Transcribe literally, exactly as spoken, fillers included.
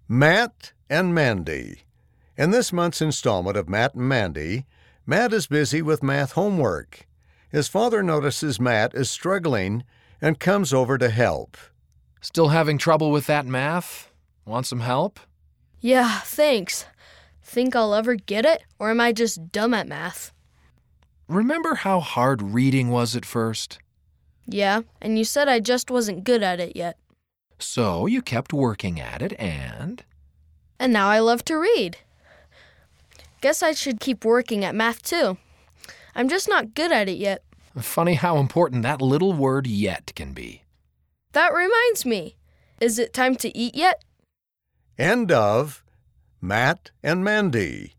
Matt and Mandy. In this month's installment of Matt and Mandy, Matt is busy with math homework. His father notices Matt is struggling and comes over to help. Still having trouble with that math? Want some help? Yeah, thanks. Think I'll ever get it, or am I just dumb at math? Remember how hard reading was at first? Yeah, and you said I just wasn't good at it yet. So you kept working at it and... And now I love to read. Guess I should keep working at math too. I'm just not good at it yet. Funny how important that little word yet can be. That reminds me. Is it time to eat yet? End of Matt and Mandy.